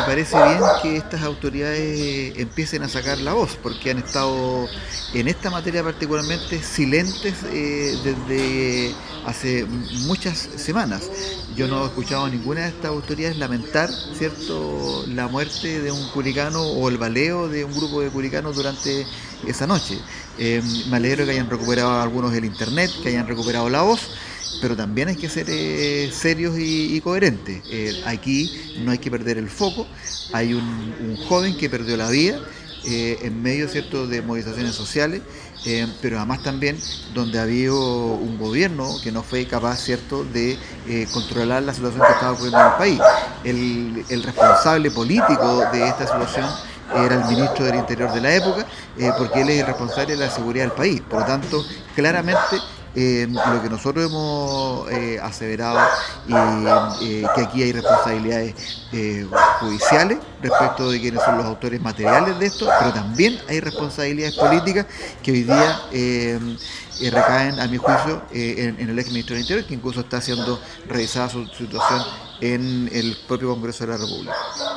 parece bien que estas autoridades empiecen a sacar la voz, porque han estado en esta materia particularmente silentes desde hace muchas semanas. Yo no he escuchado a ninguna de estas autoridades lamentar, ¿cierto?, la muerte de un curicano o el baleo de un grupo de curicanos durante esa noche. Me alegro que hayan recuperado algunos el internet, que hayan recuperado la voz, pero también hay que ser serios y coherentes. Aquí no hay que perder el foco. Hay un joven que perdió la vida en medio, cierto, de movilizaciones sociales, pero además también donde había un gobierno que no fue capaz, cierto, de controlar la situación que estaba ocurriendo en el país. El responsable político de esta situación era el ministro del Interior de la época, porque él es el responsable de la seguridad del país. Por lo tanto, claramente lo que nosotros hemos aseverado que aquí hay responsabilidades judiciales respecto de quiénes son los autores materiales de esto, pero también hay responsabilidades políticas que hoy día recaen, a mi juicio, en el ex ministro del Interior, que incluso está siendo revisada su situación en el propio Congreso de la República.